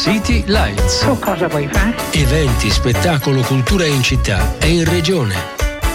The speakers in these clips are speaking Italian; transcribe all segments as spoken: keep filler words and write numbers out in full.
City Lights. Tu cosa vuoi fare? Eventi, spettacolo, cultura in città e in regione.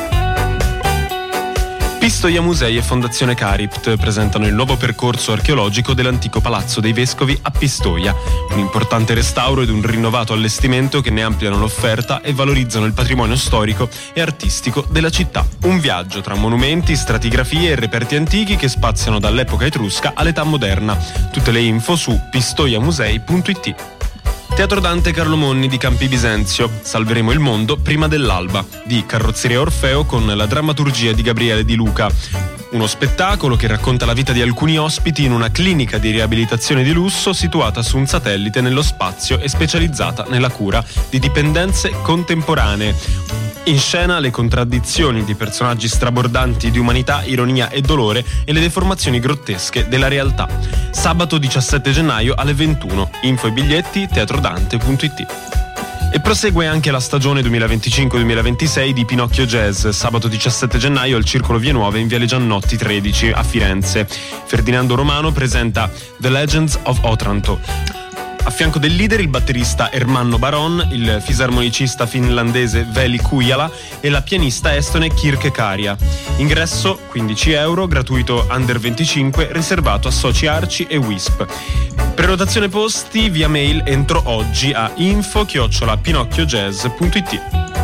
Pistoia Musei e Fondazione Caript presentano il nuovo percorso archeologico dell'antico Palazzo dei Vescovi a Pistoia, un importante restauro ed un rinnovato allestimento che ne ampliano l'offerta e valorizzano il patrimonio storico e artistico della città. Un viaggio tra monumenti, stratigrafie e reperti antichi che spaziano dall'epoca etrusca all'età moderna. Tutte le info su pistoiamusei punto it. Teatro Dante Carlo Monni di Campi Bisenzio. Salveremo il mondo prima dell'alba, di Carrozzeria Orfeo con la drammaturgia di Gabriele Di Luca. Uno spettacolo che racconta la vita di alcuni ospiti in una clinica di riabilitazione di lusso situata su un satellite nello spazio e specializzata nella cura di dipendenze contemporanee. In scena le contraddizioni di personaggi strabordanti di umanità, ironia e dolore e le deformazioni grottesche della realtà. Sabato diciassette gennaio alle ventuno. Info e biglietti teatrodante punto it. E prosegue anche la stagione duemilaventicinque duemilaventisei di Pinocchio Jazz, sabato diciassette gennaio al Circolo Vie Nuove in Viale Giannotti tredici a Firenze. Ferdinando Romano presenta The Legends of Otranto. A fianco del leader il batterista Ermanno Baron, il fisarmonicista finlandese Veli Kujala e la pianista estone Kirke Karia. Ingresso quindici euro, gratuito under venticinque, riservato a soci Arci e Wisp. Prenotazione posti via mail entro oggi a info chiocciola pinocchiojazz punto it.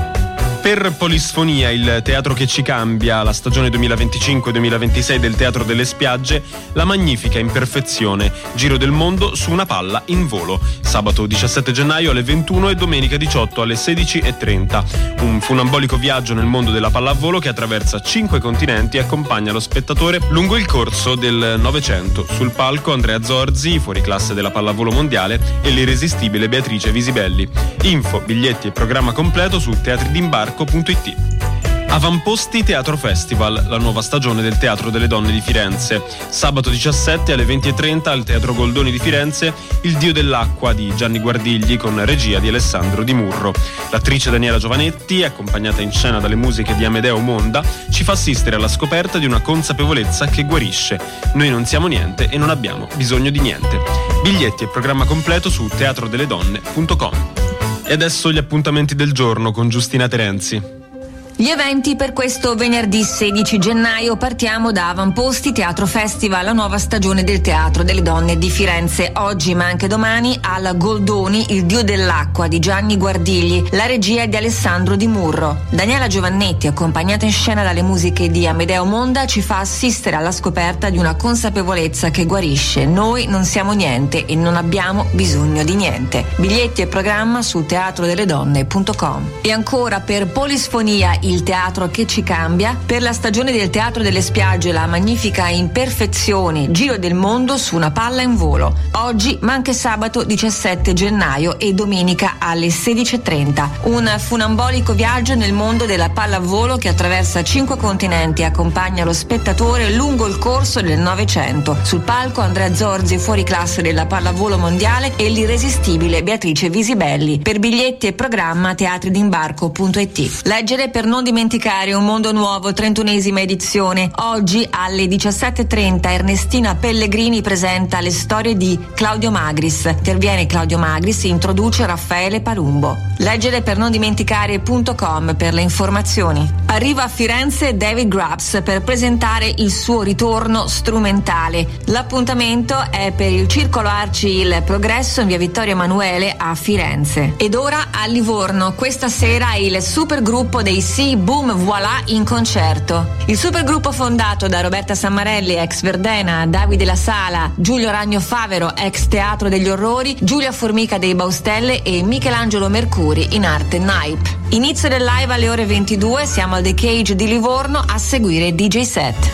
Per Polisfonia, il teatro che ci cambia, la stagione duemilaventicinque duemilaventisei del Teatro delle Spiagge, La Magnifica Imperfezione, giro del mondo su una palla in volo. Sabato diciassette gennaio alle ventuno e domenica diciotto alle sedici e trenta. Un funambolico viaggio nel mondo della pallavolo che attraversa cinque continenti e accompagna lo spettatore lungo il corso del Novecento. Sul palco Andrea Zorzi, fuoriclasse della pallavolo mondiale, e l'irresistibile Beatrice Visibelli. Info, biglietti e programma completo su teatri d'imbarco punto it. Avamposti Teatro Festival, la nuova stagione del Teatro delle Donne di Firenze. Sabato diciassette alle venti e trenta al Teatro Goldoni di Firenze, Il Dio dell'acqua di Gianni Guardigli con regia di Alessandro Di Murro. L'attrice Daniela Giovanetti, accompagnata in scena dalle musiche di Amedeo Monda, ci fa assistere alla scoperta di una consapevolezza che guarisce. Noi non siamo niente e non abbiamo bisogno di niente. Biglietti e programma completo su teatro delle donne punto com. E adesso gli appuntamenti del giorno con Giustina Terenzi. Gli eventi per questo venerdì sedici gennaio: partiamo da Avamposti Teatro Festival, la nuova stagione del Teatro delle Donne di Firenze. Oggi ma anche domani al Goldoni Il Dio dell'acqua di Gianni Guardigli, la regia è di Alessandro Di Murro. Daniela Giovannetti, accompagnata in scena dalle musiche di Amedeo Monda, ci fa assistere alla scoperta di una consapevolezza che guarisce. Noi non siamo niente e non abbiamo bisogno di niente. Biglietti e programma su teatro delle donne punto com. E ancora per Polisfonia, il teatro che ci cambia, per la stagione del Teatro delle Spiagge, La Magnifica Imperfezione, giro del mondo su una palla in volo. Oggi ma anche sabato diciassette gennaio e domenica alle sedici e trenta. Un funambolico viaggio nel mondo della pallavolo che attraversa cinque continenti e accompagna lo spettatore lungo il corso del Novecento. Sul palco Andrea Zorzi, fuoriclasse della pallavolo mondiale, e l'irresistibile Beatrice Visibelli. Per biglietti e programma teatri d'imbarco punto it. Leggere per non dimenticare, Un mondo nuovo, trentunesima edizione. Oggi alle diciassette e trenta Ernestina Pellegrini presenta le storie di Claudio Magris. Interviene Claudio Magris e introduce Raffaele Palumbo. Leggere per non dimenticare punto com per le informazioni. Arriva a Firenze David Grubbs per presentare il suo ritorno strumentale. L'appuntamento è per il Circolo Arci Il Progresso in via Vittorio Emanuele a Firenze. Ed ora a Livorno, questa sera il supergruppo dei Sì Boom Voilà in concerto. Il supergruppo fondato da Roberta Sammarelli, ex Verdena, Davide La Sala, Giulio Ragno Favero, ex Teatro degli Orrori, Giulia Formica dei Baustelle e Michelangelo Mercuri in arte Naip. Inizio del live alle ore ventidue, siamo al The Cage di Livorno, a seguire D J set.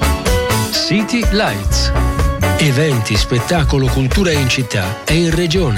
City Lights. Eventi, spettacolo, cultura in città e in regione.